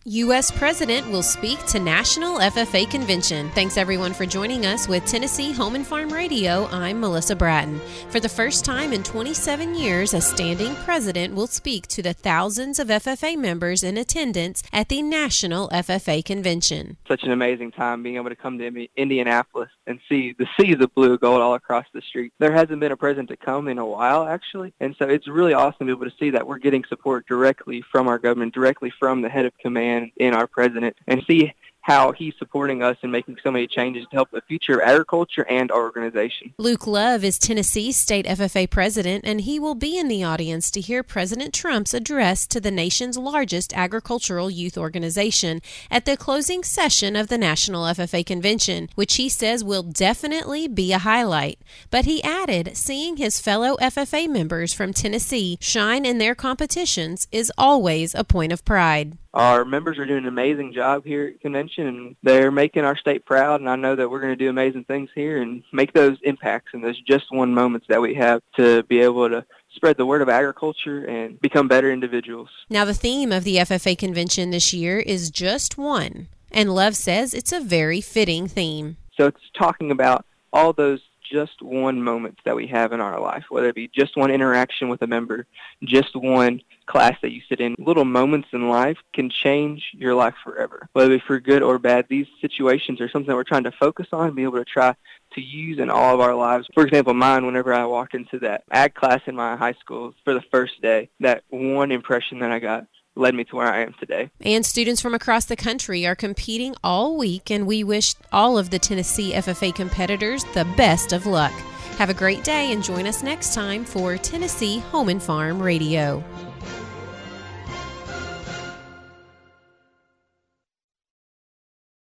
U.S. President will speak to National FFA Convention. Thanks everyone for joining us with Tennessee Home and Farm Radio. I'm Melissa Bratton. For the first time in 27 years, a standing president will speak to the thousands of FFA members in attendance at the National FFA Convention. Such an amazing time being able to come to Indianapolis and see the seas of blue gold all across the street. There hasn't been a president to come in a while, actually, and so it's really awesome to be able to see that we're getting support directly from our government, directly from the head of command in our president, and see how he's supporting us and making so many changes to help the future of agriculture and our organization. Luke Love is Tennessee's state FFA president, and he will be in the audience to hear President Trump's address to the nation's largest agricultural youth organization at the closing session of the National FFA Convention, which he says will definitely be a highlight. But he added, seeing his fellow FFA members from Tennessee shine in their competitions is always a point of pride. Our members are doing an amazing job here at convention, and they're making our state proud, and I know that we're going to do amazing things here and make those impacts and those just one moments that we have to be able to spread the word of agriculture and become better individuals. Now, the theme of the FFA convention this year is Just One, and Love says it's a very fitting theme. So it's talking about all those just one moments that we have in our life, whether it be just one interaction with a member, just one class that you sit in. Little moments in life can change your life forever, whether it be for good or bad. These situations are something that we're trying to focus on and be able to try to use in all of our lives. For example, mine, whenever I walked into that ag class in my high school for the first day, that one impression that I got led me to where I am today. And students from across the country are competing all week, and we wish all of the Tennessee FFA competitors the best of luck. Have a great day and join us next time for Tennessee Home and Farm Radio.